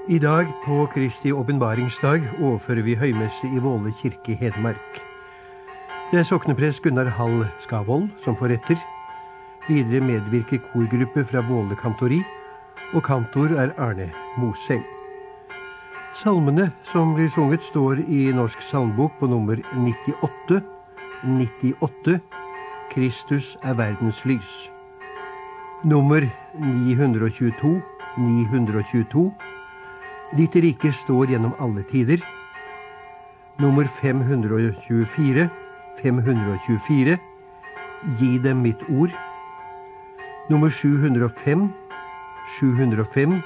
I dag, på Kristi åpenbaringsdag, overfører vi høymesse i Våle kirke i Hedmark. Det er sokneprest Gunnar Hall Skavold som får retter. Videre medvirker korgruppe fra Våle kantori, og kantor er Arne Moseng. Salmene som blir sunget står i Norsk salmbok på nummer 98, 98, Kristus er verdens lys. Nummer 922, 922, Ditt rike står gjennom alle tider. Nummer 524, 524, Gi dem mitt ord. Nummer 705, 705,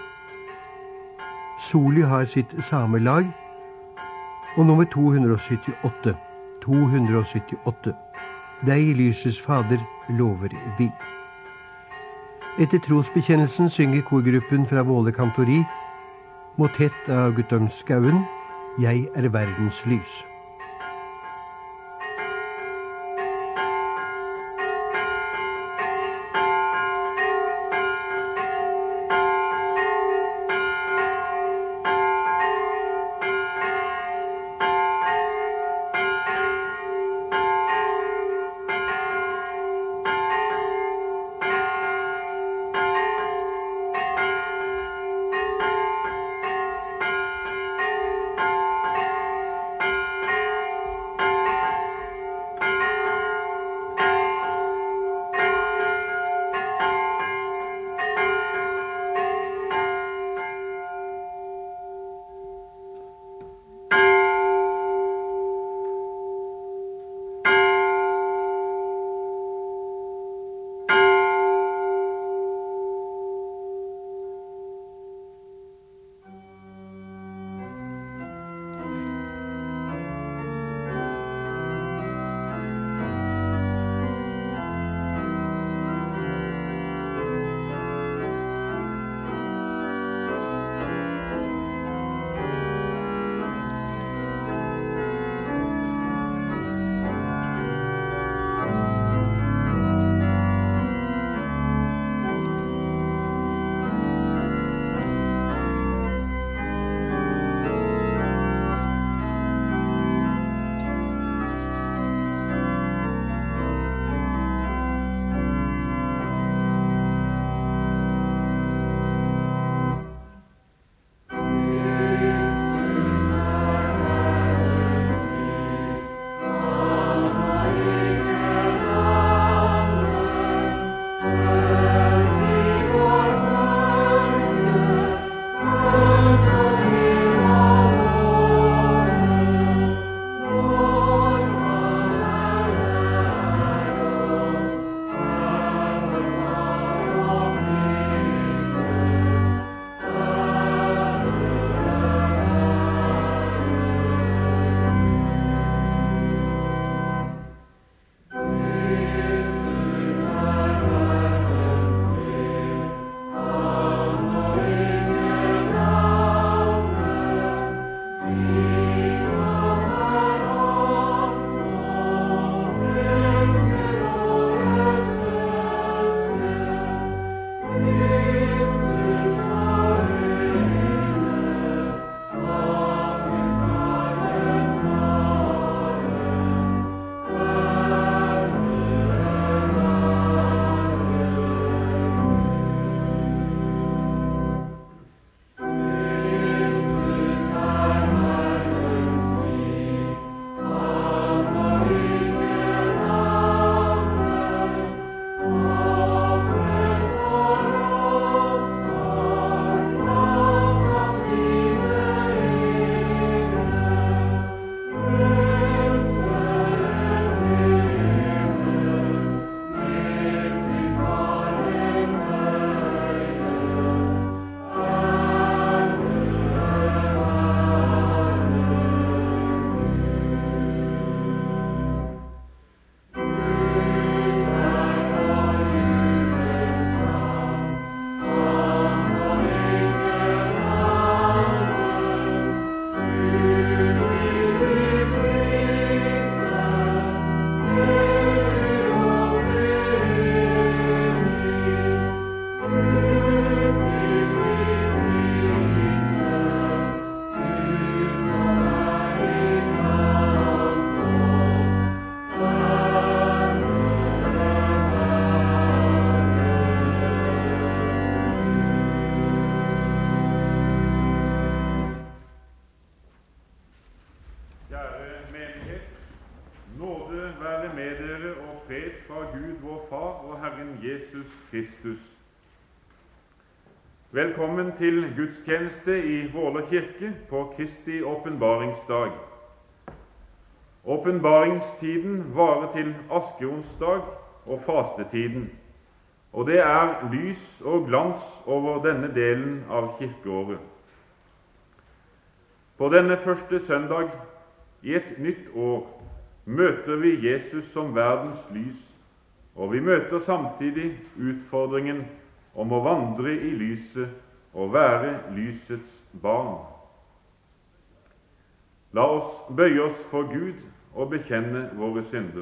Soli har sitt samelag. Og nummer 278, 278, Deg, lysets fader, lover vi. Etter trosbekjennelsen synger korgruppen fra Våle kantori motett av Guttorm Skauen, Jeg er verdens lys. Kristus. Velkommen til gudstjeneste i Våler kirke på Kristi åpenbaringsdag. Åpenbaringstiden varer til askeonsdag og fastetiden, og det er lys og glans over denne delen av kirkeåret. På denne første søndag i et nytt år møter vi Jesus som verdens lys, og vi møter samtidig utfordringen om å vandre i lyset og være lysets barn. La oss bøye oss for Gud og bekjenne våre synder.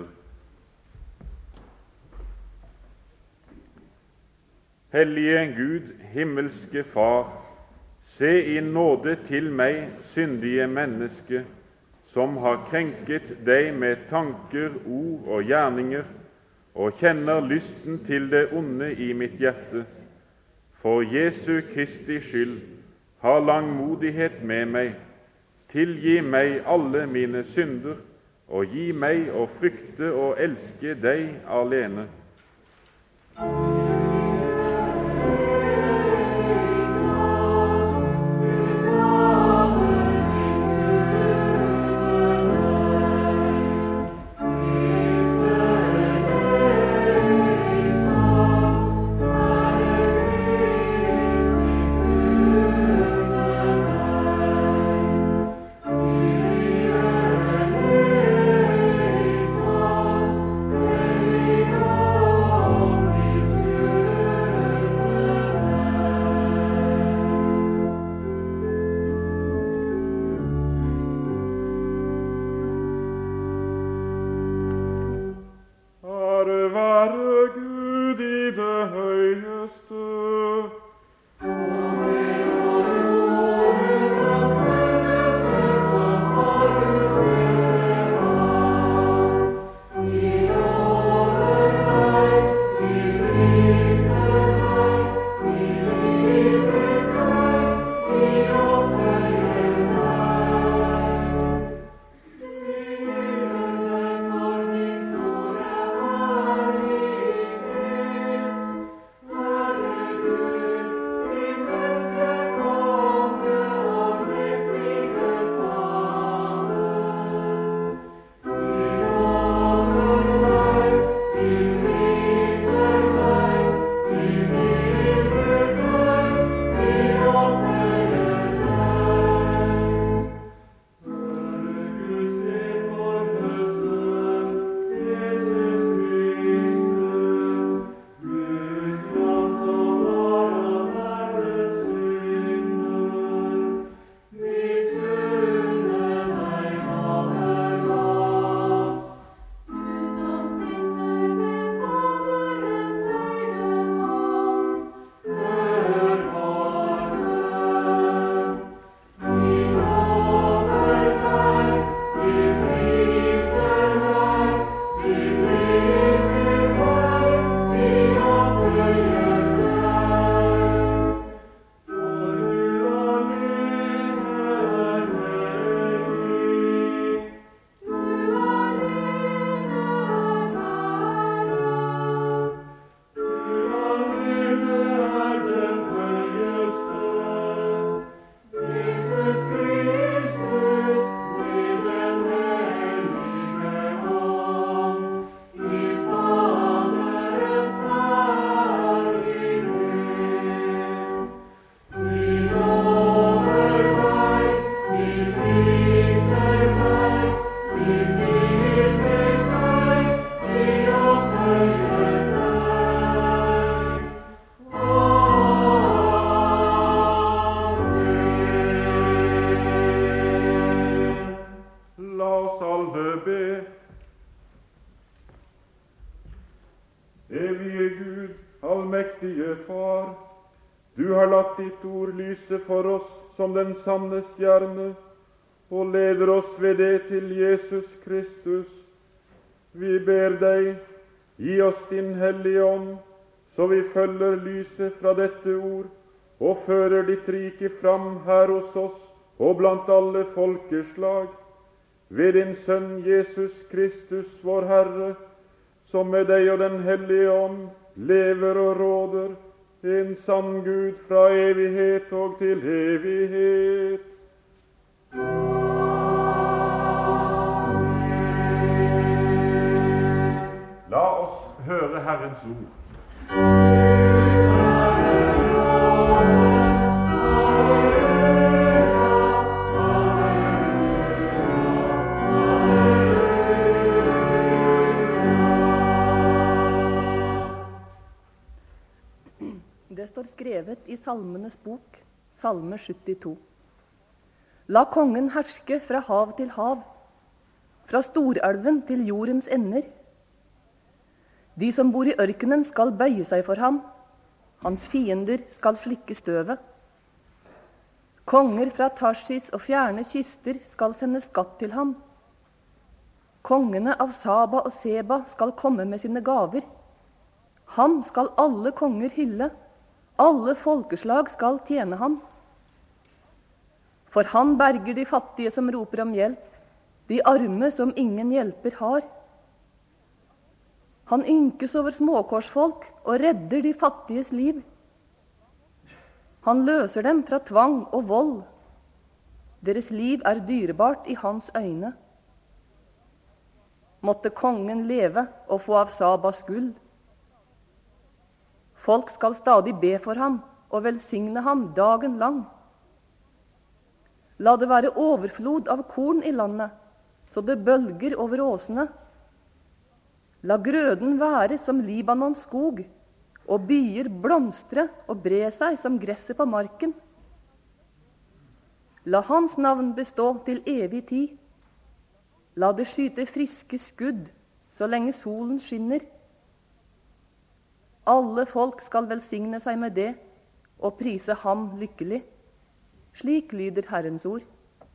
Hellige Gud, himmelske Far, se i nåde til meg, syndige menneske, som har krenket deg med tanker, ord og gjerninger, og kjenner lysten til det onde i mitt hjerte. For Jesu Kristi skyld, ha langmodighet med meg, tilgi meg alle mine synder, og gi meg å frykte og elske deg alene. Evige Gud, allmektige Far, du har latt ditt ord lyse for oss som den sanne stjerne, og leder oss ved det til Jesus Kristus. Vi ber deg, gi oss din hellige ånd, så vi følger lyset fra dette ord, og fører ditt rike fram her hos oss og blant alle folkeslag, ved din Sønn Jesus Kristus, vår Herre, som med deg og den hellige ånd lever og råder, en sann Gud fra evighet og til evighet. La oss høre Herrens ord. Det står skrevet i Salmenes bok, Salme 72. La kongen herske fra hav til hav, fra storelven til jordens ender. De som bor i ørkenen skal bøye seg for ham, hans fiender skal slikke støvet. Konger fra Tarsis og fjerne kyster skal sende skatt til ham. Kongene av Saba og Seba skal komme med sine gaver. Ham skal alle konger hylle, alle folkeslag skal tjene ham. For han berger de fattige som roper om hjelp, de arme som ingen hjelper har. Han ynkes over småkorsfolk og redder de fattiges liv. Han løser dem fra tvang og vold. Deres liv er dyrebart i hans øyne. Måtte kongen leve og få av Sabas gull. Folk skal stadig be for ham og velsigne ham dagen lang. La det være overflod av korn i landet, så det bølger over åsene. La grøden være som Libanons skog, og byer blomstre og bre seg som gresset på marken. La hans navn bestå til evig tid. La det skyte friske skudd så lenge solen skinner. Alle folk skal velsigne seg med det og prise ham lykkelig. Slik lyder Herrens ord.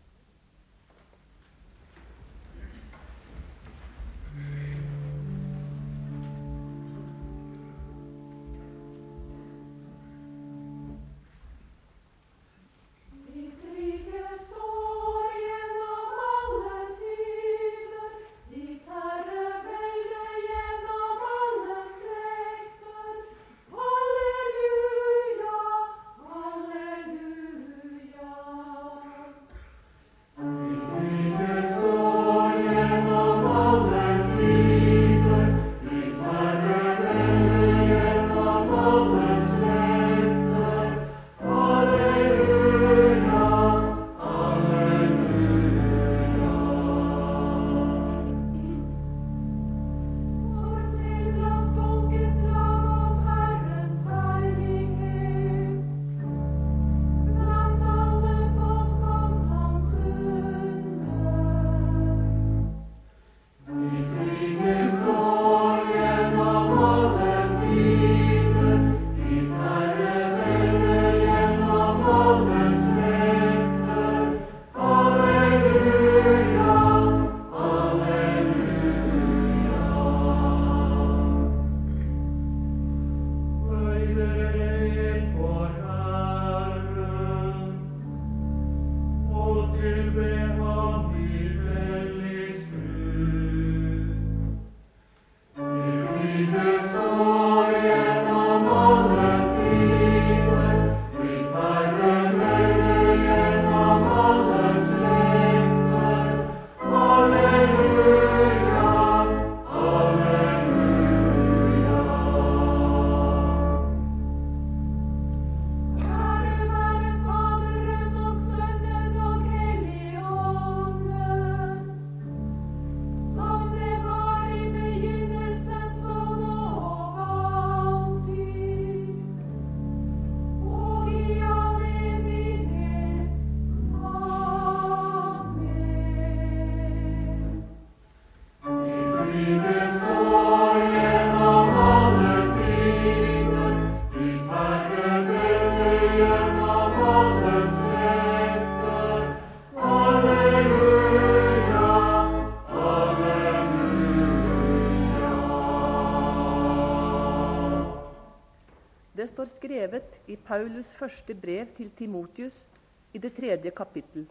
Det står skrevet i Paulus første brev til Timotius i det 3. kapittel.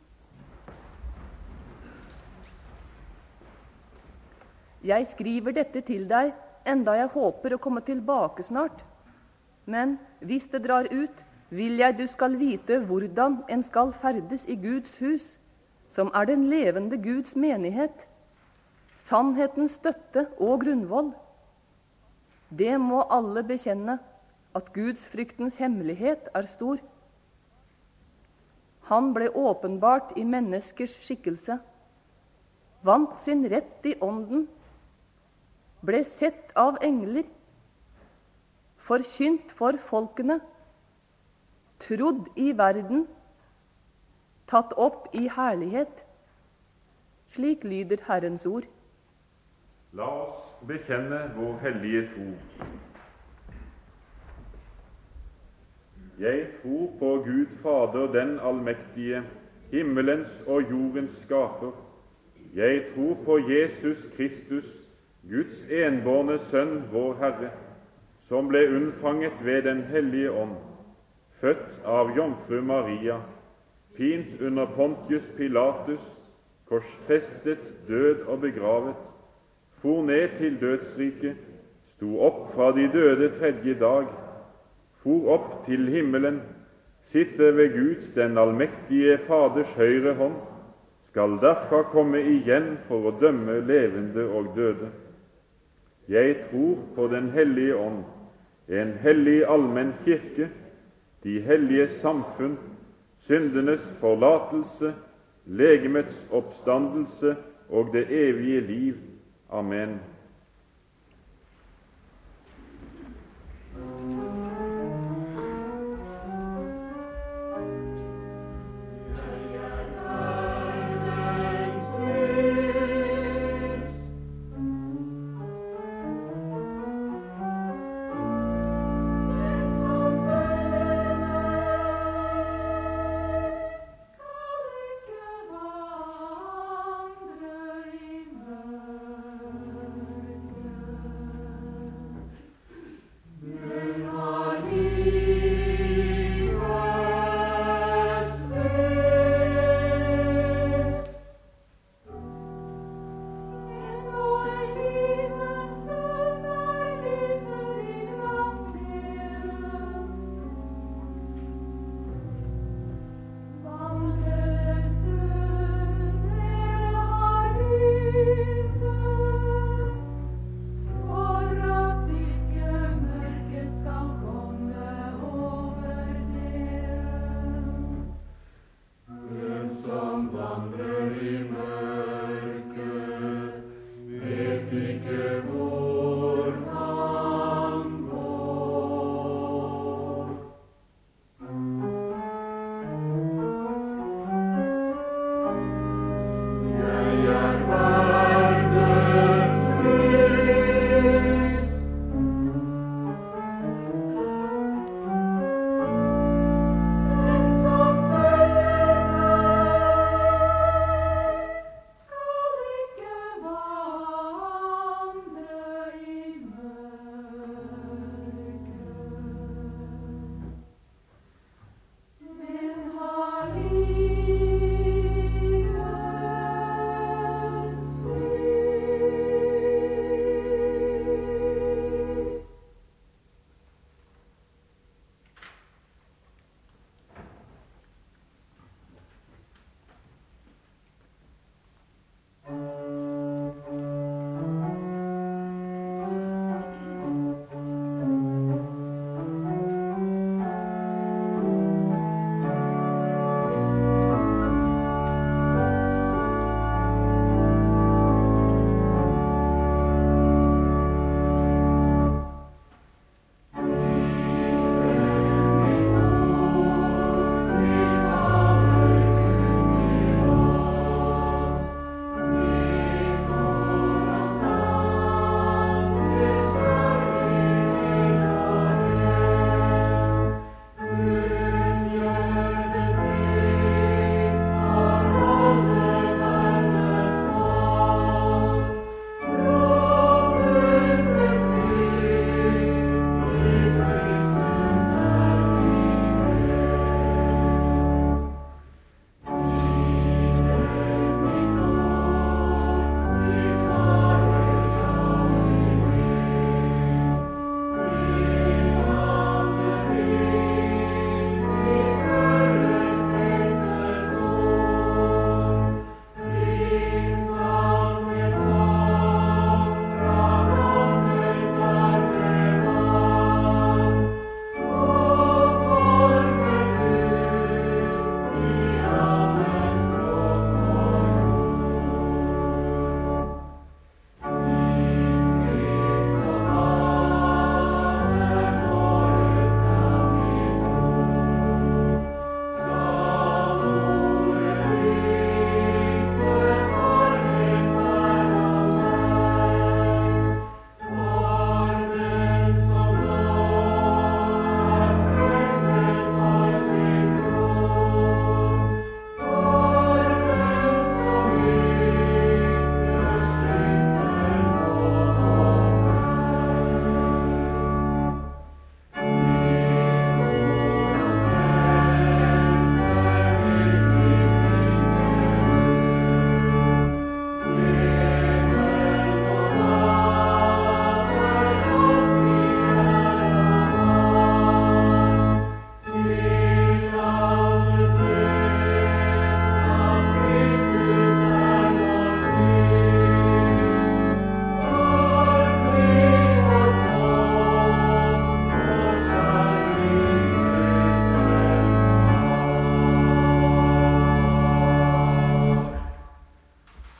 Jeg skriver dette til deg enda jeg håper å komme tilbake snart. Men hvis det drar ut, vil jeg du skal vite hvordan en skal ferdes i Guds hus, som er den levende Guds menighet, sannhetens støtte og grunnvoll. Det må alle bekjenne, at Guds fryktens hemmelighet er stor. Han ble åpenbart i menneskers skikkelse, vant sin rett i ånden, ble sett av engler, forkynt for folkene, trodd i verden, tatt opp i herlighet. Slik lyder Herrens ord. La oss bekjenne vår hellige tro. Jeg tror på Gud Fader, den allmektige, himmelens og jordens skaper. Jeg tror på Jesus Kristus, Guds enbårne Sønn, vår Herre, som ble unnfanget ved den hellige ånd, født av jomfru Maria, pint under Pontius Pilatus, korsfestet, død og begravet, for ned til dødsriket, sto opp fra de døde tredje dag, for opp til himmelen, sitter ved Guds den allmektige Faders høyre hånd, skal derfra komme igjen for å dømme levende og døde. Jeg tror på den hellige ånd, en hellig allmenn kirke, de hellige samfunn, syndenes forlatelse, legemets oppstandelse og det evige liv. Amen.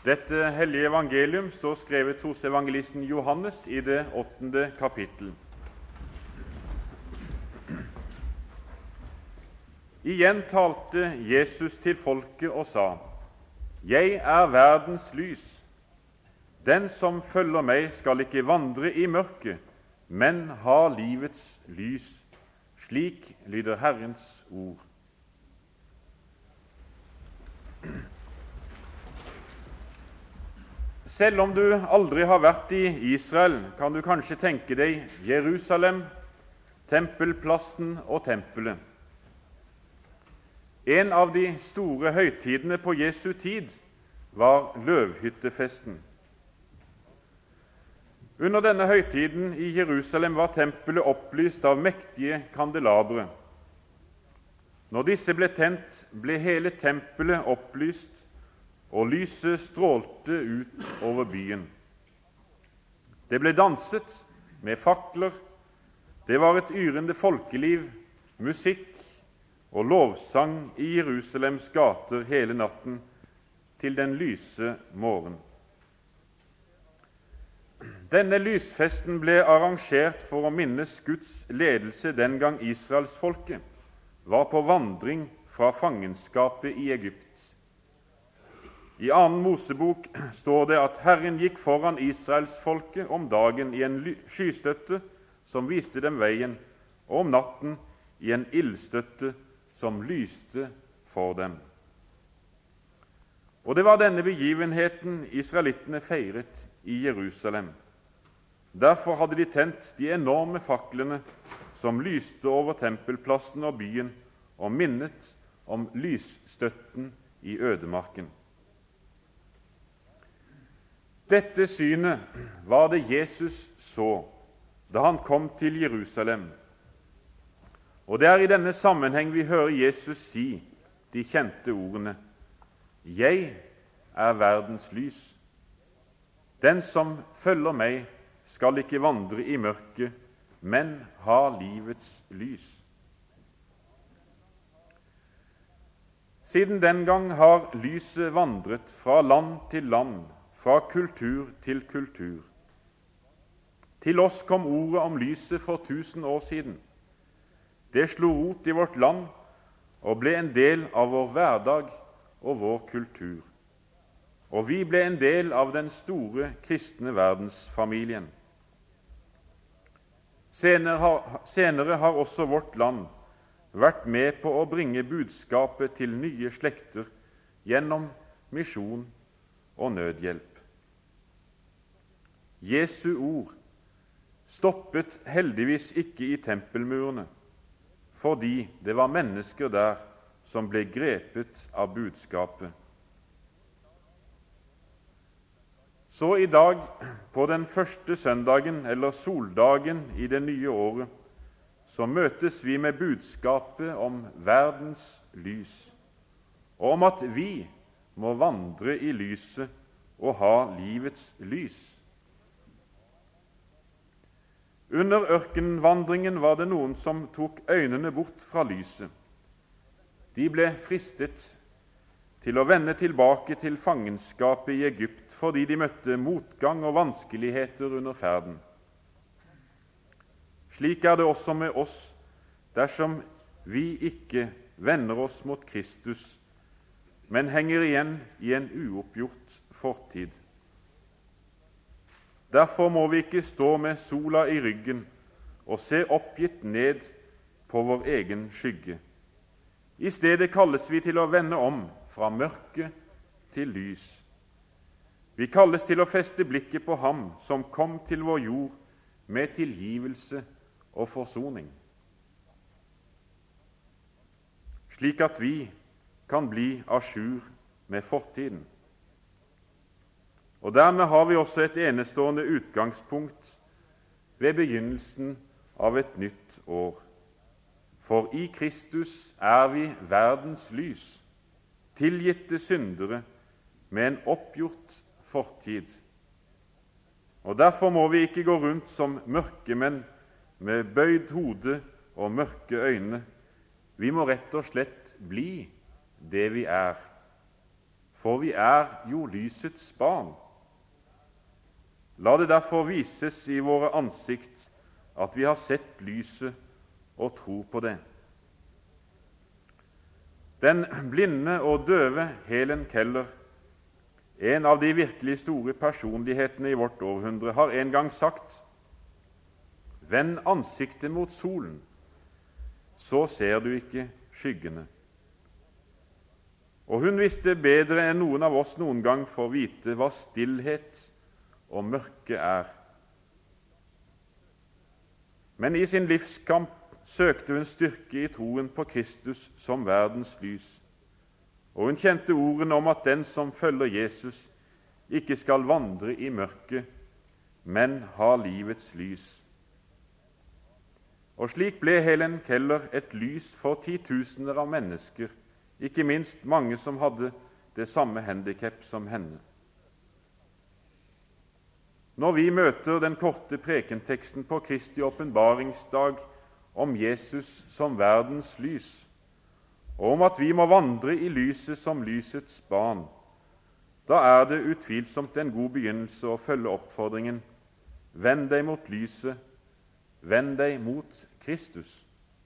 Dette hellige evangelium står skrevet hos evangelisten Johannes i det 8. kapittel. Igjen talte Jesus til folket og sa: «Jeg er verdens lys. Den som følger meg skal ikke vandre i mørket, men ha livets lys.» Slik lyder Herrens ord. Selv om du aldri har vært i Israel, kan du kanskje tenke deg Jerusalem, tempelplassen og tempelet. En av de store høytidene på Jesu tid var løvhyttefesten. Under denne høytiden i Jerusalem var tempelet opplyst av mektige kandelabre. Når disse ble tent, ble hele tempelet opplyst, og lyset strålte ut over byen. Det ble danset med fakler, det var et yrende folkeliv, musikk og lovsang i Jerusalems gater hele natten til den lyse morgen. Denne lysfesten ble arrangert for å minnes Guds ledelse den gang Israelsfolket var på vandring fra fangenskapet i Egypt. I 2. Mosebok står det at Herren gikk foran Israelsfolket om dagen i en skystøtte som viste dem veien, og om natten i en ildstøtte som lyste for dem. Og det var denne begivenheten israelittene feiret i Jerusalem. Derfor hadde de tent de enorme faklene som lyste over tempelplassen og byen, og minnet om lysstøtten i ødemarken. Dette synet var det Jesus så da han kom til Jerusalem. Og det er i denne sammenheng vi hører Jesus si de kjente ordene: «Jeg er verdens lys. Den som følger meg, skal ikke vandre i mørket, men ha livets lys.» Siden den gang har lyset vandret fra land til land, fra kultur til kultur. Til oss kom ordet om lyset for 1000 år siden. Det slo rot i vårt land og ble en del av vår hverdag og vår kultur. Og vi ble en del av den store kristne verdensfamilien. Senere har også vårt land vært med på å bringe budskapet til nye slekter gjennom misjon og nødhjelp. Jesu ord stoppet heldigvis ikke i tempelmurene, fordi det var mennesker der som ble grepet av budskapet. Så i dag, på den første søndagen eller soldagen i det nye året, så møtes vi med budskapet om verdens lys, og om at vi må vandre i lyset og ha livets lys. Under ørkenvandringen var det noen som tok øynene bort fra lyset. De ble fristet til å vende tilbake til fangenskapet i Egypt fordi de møtte motgang og vanskeligheter under ferden. Slik er det også med oss dersom vi ikke vender oss mot Kristus, men henger igjen i en uoppgjort fortid. Derfor må vi ikke stå med sola i ryggen og se oppgitt ned på vår egen skygge. I stedet kalles vi til å vende om fra mørke til lys. Vi kalles til å feste blikket på ham som kom til vår jord med tilgivelse og forsoning, slik at vi kan bli à jour med fortiden. Og dermed har vi også et enestående utgangspunkt ved begynnelsen av et nytt år. For i Kristus er vi verdens lys, tilgitte syndere med en oppgjort fortid. Og derfor må vi ikke gå rundt som mørkemenn med bøyd hode og mørke øyne. Vi må rett og slett bli det vi er. for vi er jo lysets barn. La det derfor vises i våre ansikt at vi har sett lyset og tror på det. Den blinde og døve Helen Keller, en av de virkelig store personlighetene i vårt århundre, har en gang sagt: «Vend ansiktet mot solen, så ser du ikke skyggene.» Og hun visste bedre enn noen av oss noen gang får vite hva stillhet og mørke er. Men i sin livskamp søkte hun styrke i troen på Kristus som verdens lys, og hun kjente ordene om at den som følger Jesus, ikke skal vandre i mørket, men ha livets lys. Og slik ble Helen Keller et lys for titusener av mennesker, ikke minst mange som hadde det samme handicap som henne. Når vi møter den korte prekenteksten på Kristi åpenbaringsdag om Jesus som verdens lys, og om at vi må vandre i lyset som lysets barn, da er det utvilsomt en god begynnelse å følge oppfordringen: vend deg mot lyset, vend deg mot Kristus.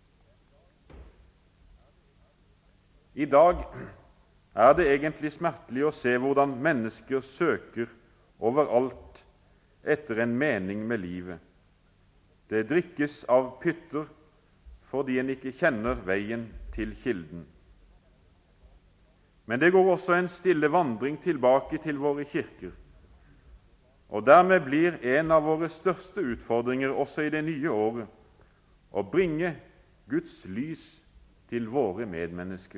I dag er det egentlig smertelig å se hvordan mennesker søker overalt etter en mening med livet. Det drikkes av pytter fordi en ikke kjenner veien til kilden. Men det går også en stille vandring tilbake til våre kirker, og dermed blir en av våre største utfordringer også i det nye året å bringe Guds lys til våre medmennesker.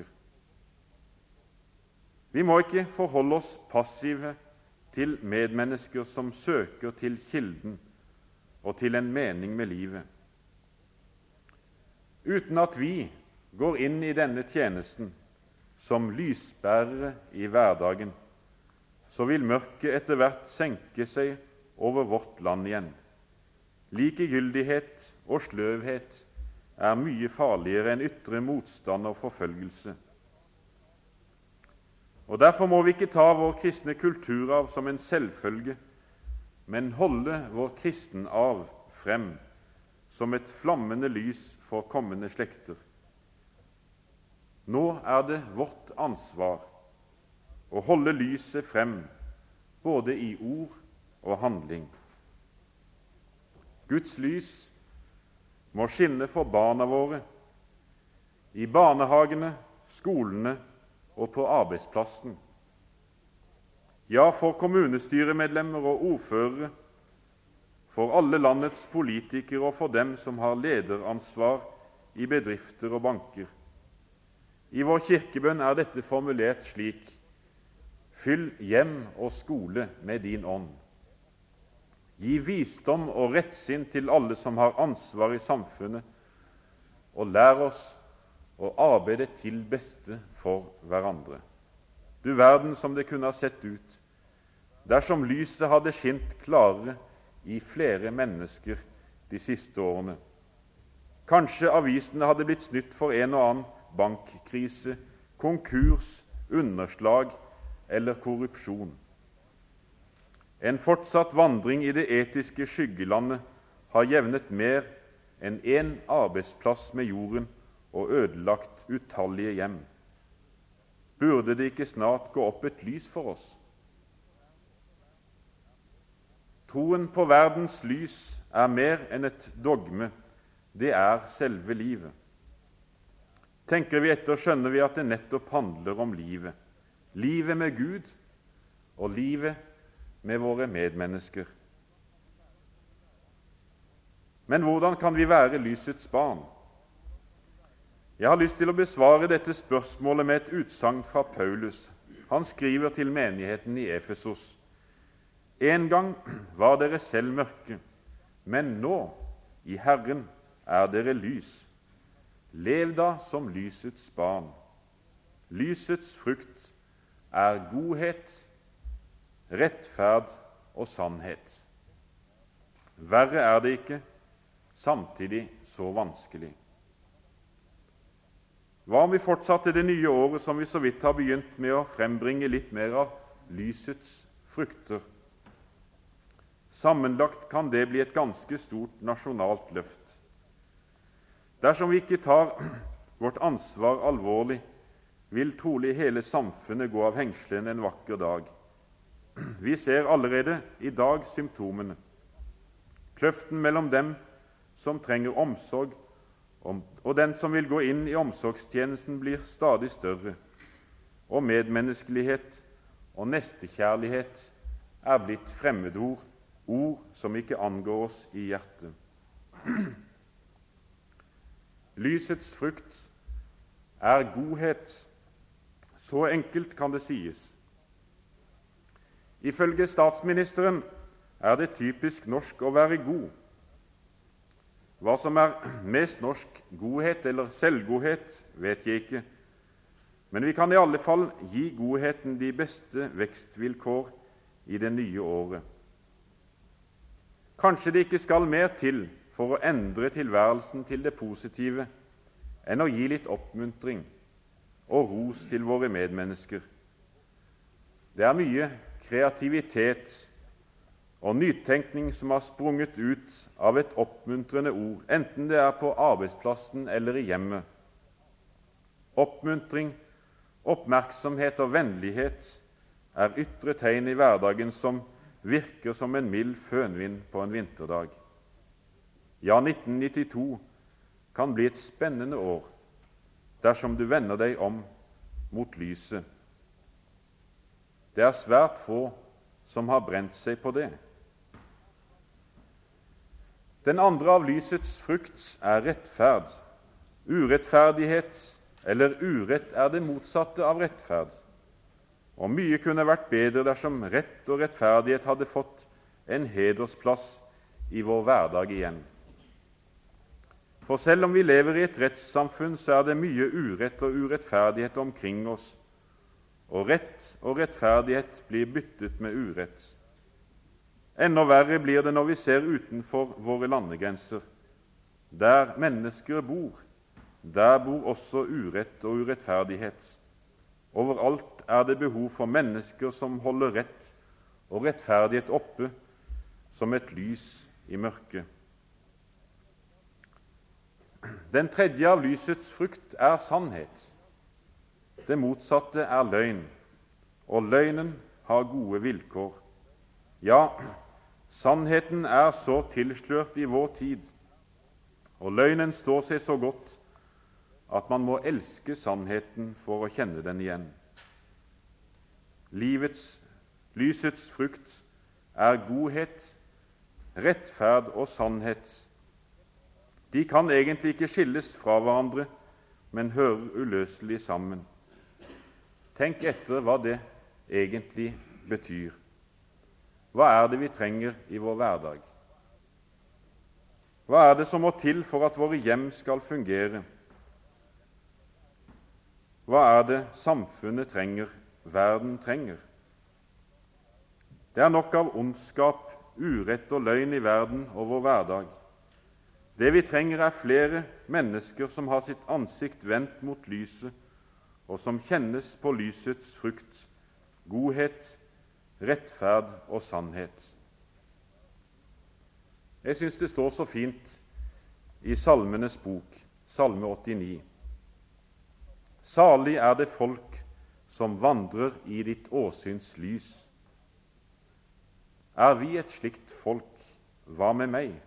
Vi må ikke forholde oss passive til medmennesker som søker til kilden og til en mening med livet. Uten at vi går inn i denne tjenesten som lysbærere i hverdagen, så vil mørket etter hvert senke seg over vårt land igjen. Likegyldighet og sløvhet er mye farligere enn ytre motstand og forfølgelse. Og derfor må vi ikke ta vår kristne kulturarv som en selvfølge, men holde vår kristenarv frem som et flammende lys for kommende slekter. Nå er det vårt ansvar å holde lyset frem, både i ord og handling. Guds lys må skinne for barna våre, i barnehagene, skolene og på arbeidsplassen. Ja, for kommunestyremedlemmer og ordførere, for alle landets politikere og for dem som har lederansvar i bedrifter og banker. I vår kirkebønn er dette formulert slik: fyll hjem og skole med din ånd. Gi visdom og rettsinn til alle som har ansvar i samfunnet, og lær oss å arbeide til beste for hverandre. Du verden som det kunne ha sett ut dersom lyset hadde skint klarere i flere mennesker de siste årene. Kanskje avisene hadde blitt snytt for en og annen bankkrise, konkurs, underslag eller korrupsjon. En fortsatt vandring i det etiske skyggelandet har jevnet mer enn en arbeidsplass med jorden og ødelagt utallige hjem. Burde det ikke snart gå opp et lys for oss? Troen på verdens lys er mer enn et dogme, det er selve livet. Tenker vi etter, skjønner vi at det nettopp handler om livet. Livet med Gud og livet med våre medmennesker. Men hvordan kan vi være lysets barn? Jeg har lyst til å besvare dette spørsmålet med et utsagn fra Paulus. Han skriver til menigheten i Efesos: en gang var dere selv mørke, men nå, i Herren, er dere lys. Lev da som lysets barn. Lysets frukt er godhet, rettferd og sannhet. Verre er det ikke, samtidig så vanskelig. Hva om vi fortsatte det nye året som vi så vidt har begynt med å frembringe litt mer av lysets frukter? Sammenlagt kan det bli et ganske stort nasjonalt løft. Dersom vi ikke tar vårt ansvar alvorlig, vil trolig hele samfunnet gå av hengslene en vakker dag. Vi ser allerede i dag symptomene. Kløften mellom dem som trenger omsorg, og den som vil gå inn i omsorgstjenesten, blir stadig større, og medmenneskelighet og nestekjærlighet er blitt fremmedord, ord som ikke angår oss i hjertet. Lysets frukt er godhet. Så enkelt kan det sies. Ifølge statsministeren er det typisk norsk å være god. Hva som er mest norsk, godhet eller selvgodhet, vet jeg ikke, men vi kan i alle fall gi godheten de beste vekstvilkår i det nye året. Kanskje det ikke skal mer til for å endre tilværelsen til det positive enn å gi litt oppmuntring og ros til våre medmennesker. Det er mye kreativitet og nytenkning som har sprunget ut av et oppmuntrende ord, enten det er på arbeidsplassen eller i hjemmet. Oppmuntring, oppmerksomhet og vennlighet er ytre tegn i hverdagen som virker som en mild fønvind på en vinterdag. Ja, 1992 kan bli et spennende år dersom du vender deg om mot lyset. Det er svært få som har brent seg på det. Den andre av lysets frukt er rettferd. Urettferdighet eller urett er det motsatte av rettferd. Og mye kunne vært bedre dersom rett og rettferdighet hadde fått en hedersplass i vår hverdag igjen. For selv om vi lever i et rettssamfunn, så er det mye urett og urettferdighet omkring oss, og rett og rettferdighet blir byttet med urett. Enda verre blir det når vi ser utenfor våre landegrenser. Der mennesker bor, der bor også urett og urettferdighet. Overalt er det behov for mennesker som holder rett og rettferdighet oppe som et lys i mørket. Den tredje av lysets frukt er sannhet. Det motsatte er løgn, og løgnen har gode vilkår. Ja, sannheten er så tilslørt i vår tid, og løgnen står seg så godt at man må elske sannheten for å kjenne den igjen. Lysets frukt er godhet, rettferd og sannhet. De kan egentlig ikke skilles fra hverandre, men hører uløselig sammen. Tenk etter hva det egentlig betyr. Hva er det vi trenger i vår hverdag? Hva er det som må til for at våre hjem skal fungere? Hva er det samfunnet trenger, verden trenger? Det er nok av ondskap, urett og løgn i verden og vår hverdag. Det vi trenger er flere mennesker som har sitt ansikt vendt mot lyset, og som kjennes på lysets frukt, godhet, rettferd og sannhet. Jeg synes det står så fint i Salmenes bok, Salme 89. Salig er det folk som vandrer i ditt åsyns lys. Er vi et slikt folk, hva med meg?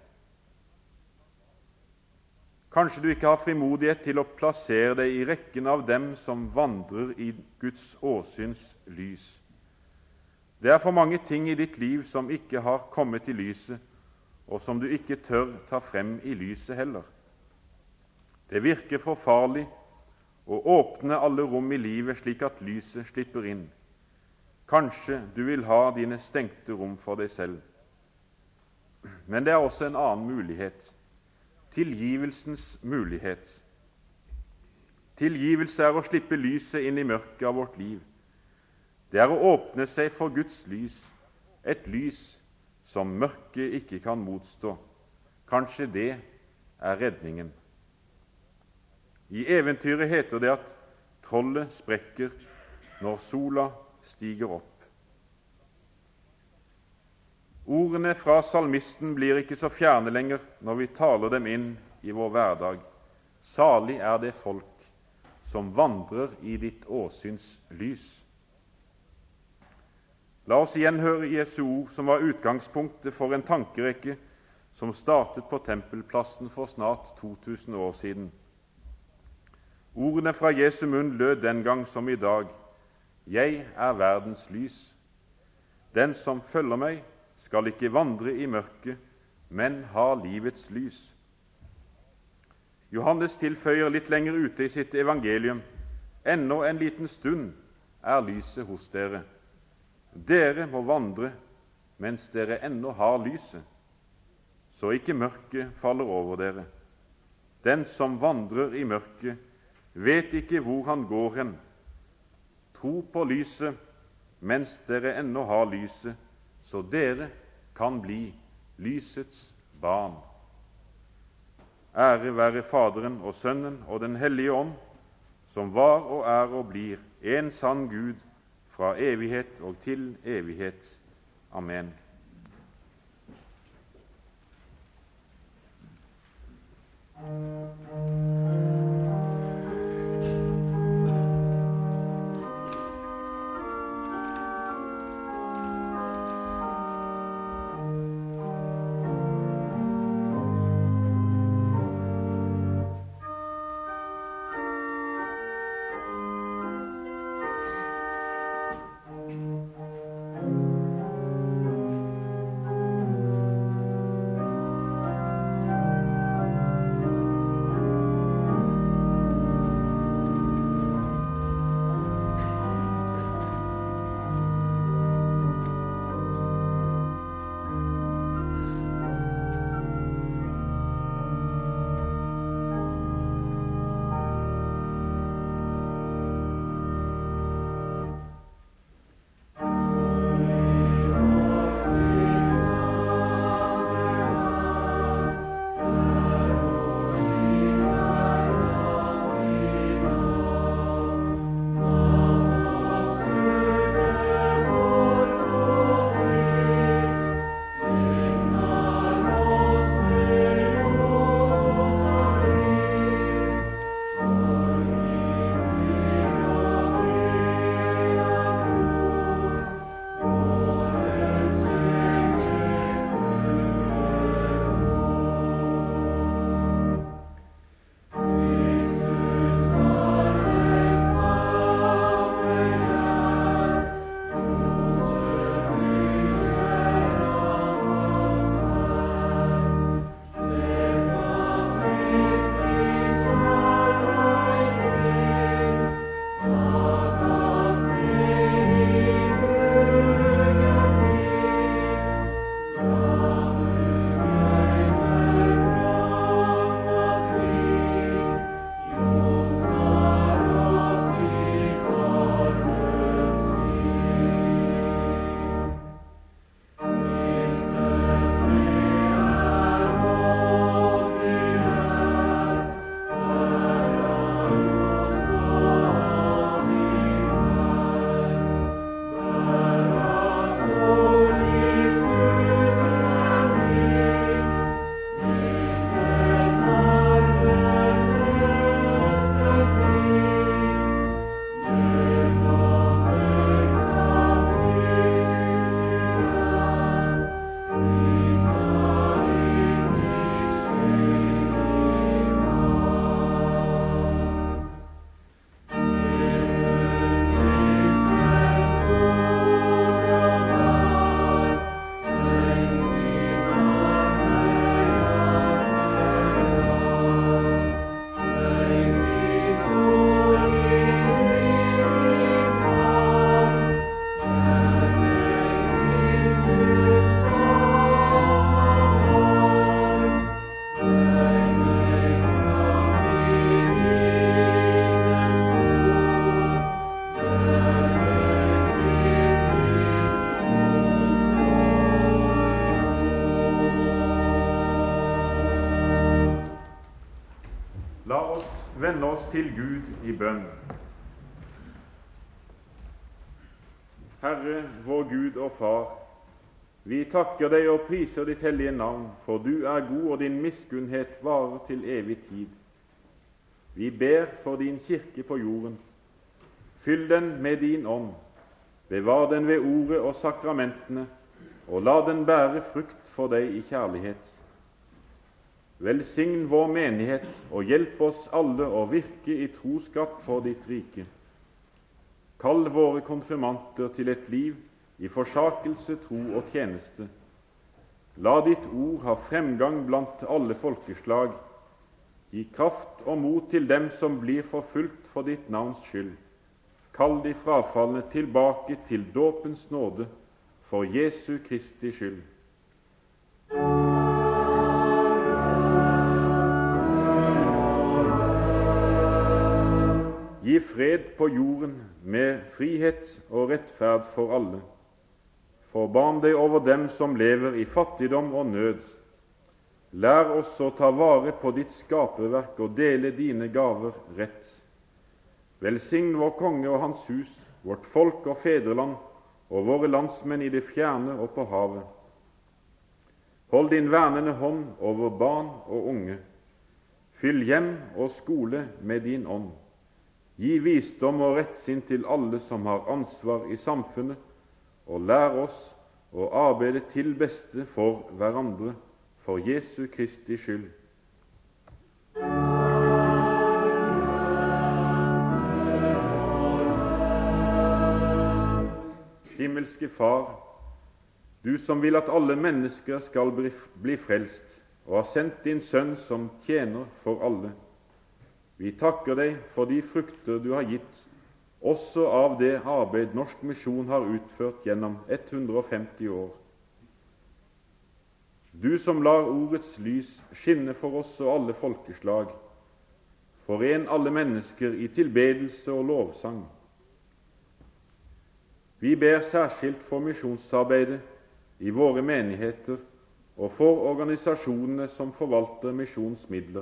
Kanskje du ikke har frimodighet til å plassere deg i rekken av dem som vandrer i Guds åsyns lys. Det er for mange ting i ditt liv som ikke har kommet i lyset, og som du ikke tør ta frem i lyset heller. Det virker for farlig å åpne alle rom i livet slik at lyset slipper inn. Kanskje du vil ha dine stengte rom for deg selv. Men det er også en annen mulighet. Tilgivelsens mulighet. Tilgivelse er å slippe lyset inn i mørket av vårt liv. Det er å åpne seg for Guds lys, et lys som mørket ikke kan motstå. Kanskje det er redningen. I eventyret heter det at trollet sprekker når sola stiger opp. Ordene fra salmisten blir ikke så fjerne lenger når vi taler dem inn i vår hverdag. Salig er det folk som vandrer i ditt åsyns lys. La oss igjen høre Jesu ord, som var utgangspunktet for en tankerekke som startet på tempelplassen for snart 2000 år siden. Ordene fra Jesu munn lød den gang som i dag: Jeg er verdens lys. Den som følger meg, skal ikke vandre i mørket, men ha livets lys. Johannes tilføyer litt lenger ute i sitt evangelium: Ennå en liten stund er lyset hos dere. Dere må vandre mens dere ennå har lyset, så ikke mørket faller over dere. Den som vandrer i mørket, vet ikke hvor han går hen. Tro på lyset mens dere ennå har lyset, så dere kan bli lysets barn. Ære være Faderen og Sønnen og Den hellige ånd, som var og er og blir en sann Gud fra evighet og til evighet. Amen. vende oss til Gud i bønn. Herre, vår Gud og Far, vi takker deg og priser ditt hellige navn, for du er god, og din miskunnhet varer til evig tid. Vi ber for din kirke på jorden. Fyll den med din ånd, bevar den ved ordet og sakramentene, og la den bære frukt for deg i kjærlighet. Velsign vår menighet, og hjelp oss alle å virke i troskap for ditt rike. Kall våre konfirmanter til et liv i forsakelse, tro og tjeneste. La ditt ord ha fremgang blant alle folkeslag. Gi kraft og mot til dem som blir forfulgt for ditt navns skyld. Kall de frafalne tilbake til dåpens nåde, for Jesu Kristi skyld. Gi fred på jorden med frihet og rettferd for alle. Forbarm deg over dem som lever i fattigdom og nød. Lær oss å ta vare på ditt skaperverk og dele dine gaver rett. Velsign vår konge og hans hus, vårt folk og fedreland, og våre landsmenn i det fjerne og på havet. Hold din vernende hånd over barn og unge. Fyll hjem og skole med din ånd. Gi visdom og rettsinn til alle som har ansvar i samfunnet, og lær oss å arbeide til beste for hverandre, for Jesu Kristi skyld. Himmelske Far, du som vil at alle mennesker skal bli frelst, og har sendt din Sønn som tjener for alle. Vi takker deg for de frukter du har gitt, også av det arbeid Norsk Misjon har utført gjennom 150 år. Du som lar ordets lys skinne for oss og alle folkeslag, foren alle mennesker i tilbedelse og lovsang. Vi ber særskilt for misjonsarbeidet i våre menigheter og for organisasjonene som forvalter misjonsmidler.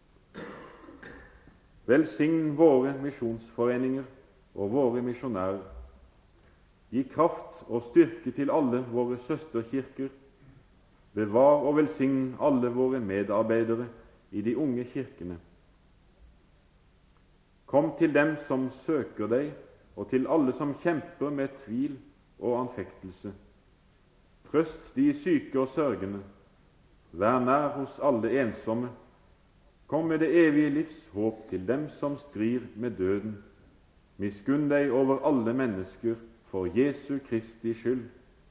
Velsign våre misjonsforeninger og våre misjonærer. Gi kraft og styrke til alle våre søsterkirker. Bevar og velsign alle våre medarbeidere i de unge kirkene. Kom til dem som søker deg, og til alle som kjemper med tvil og anfektelse. Trøst de syke og sørgende. Vær nær hos alle ensomme. Kom med det evige livs håp til dem som strir med døden. Miskunn deg over alle mennesker for Jesu Kristi skyld.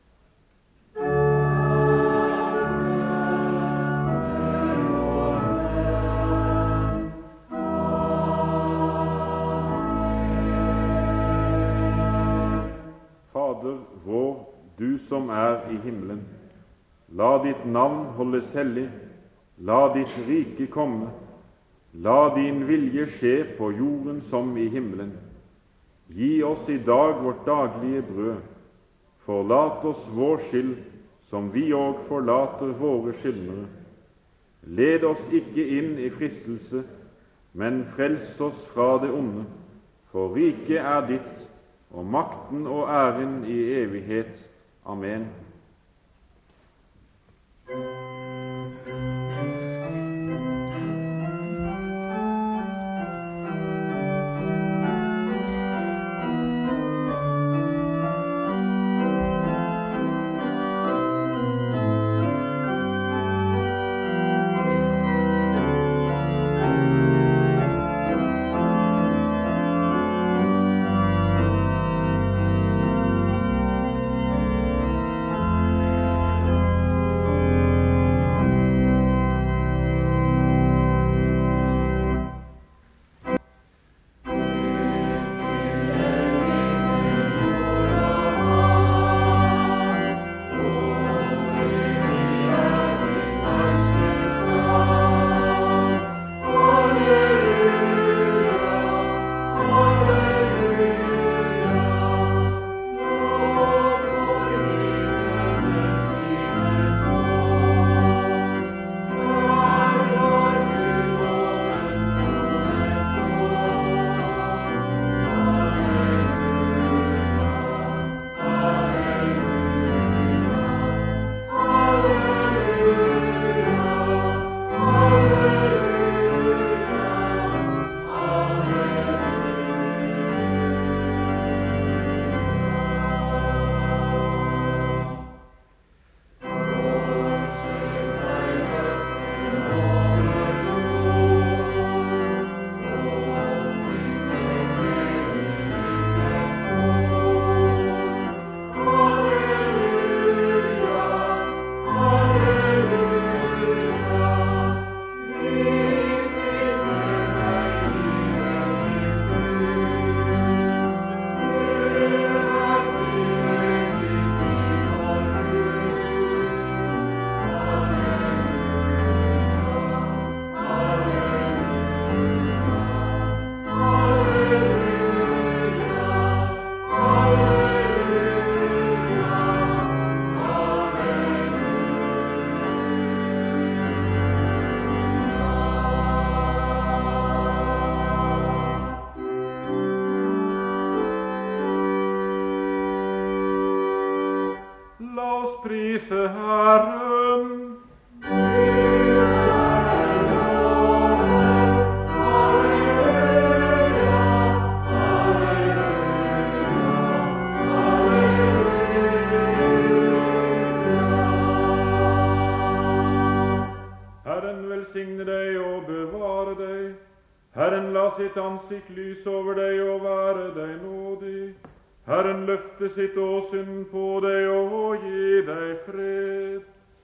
Fader vår, du som er i himmelen, la ditt navn holdes hellig, la ditt rike komme, la din vilje skje på jorden som i himmelen. Gi oss i dag vårt daglige brød. Forlat oss vår skyld, som vi òg forlater våre skyldnere. Led oss ikke inn i fristelse, men frels oss fra det onde. For riket er ditt, og makten og æren i evighet. Amen. prise Herren. Herren velsigne deg og bevare deg. Herren la sitt ansikt lyse over deg og være deg nådig. Herren løfte sitt åsyn på deg og gi deg fred.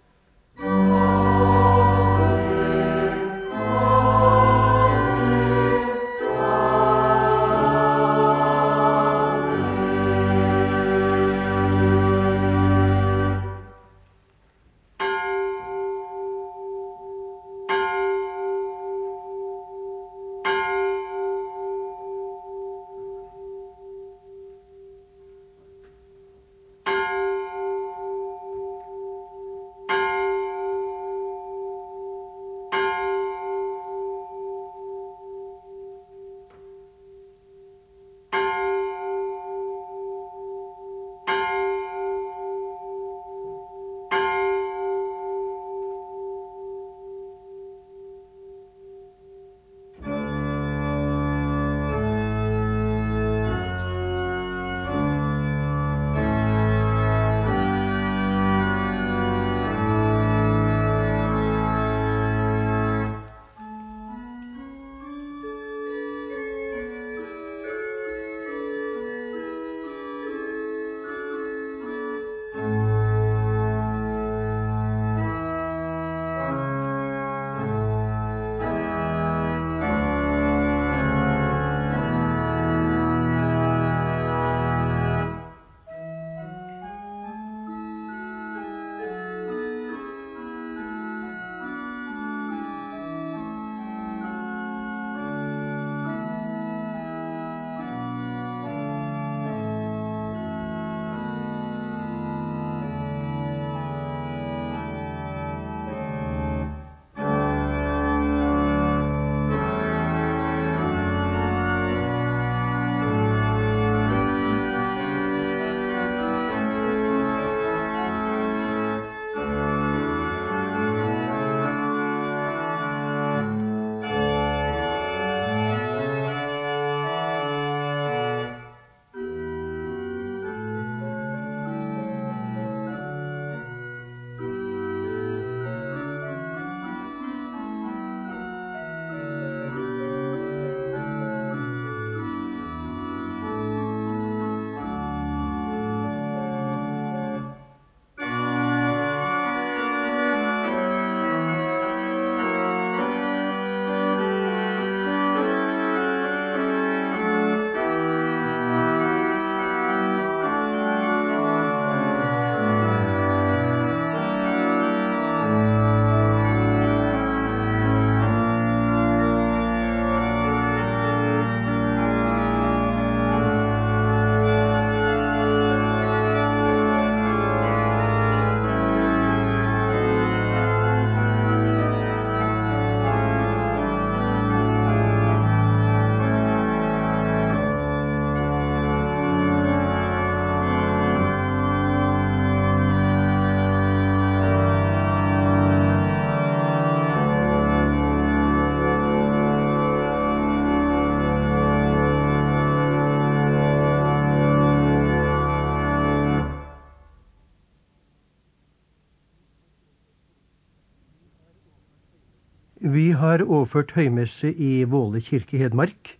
Vi har overført høymesse i Våle kirke i Hedmark.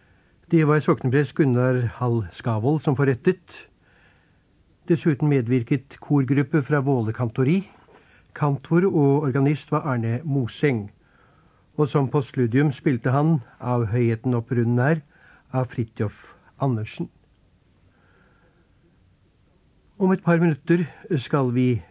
Det var sokneprest Gunnar Hall Skavold som forrettet. Dessuten medvirket korgruppe fra Våle kantori. Kantor og organist var Arne Moseng. Og som postludium spilte han Av høyheten opp runden er av Fridtjof Andersen. Om et par minutter skal vi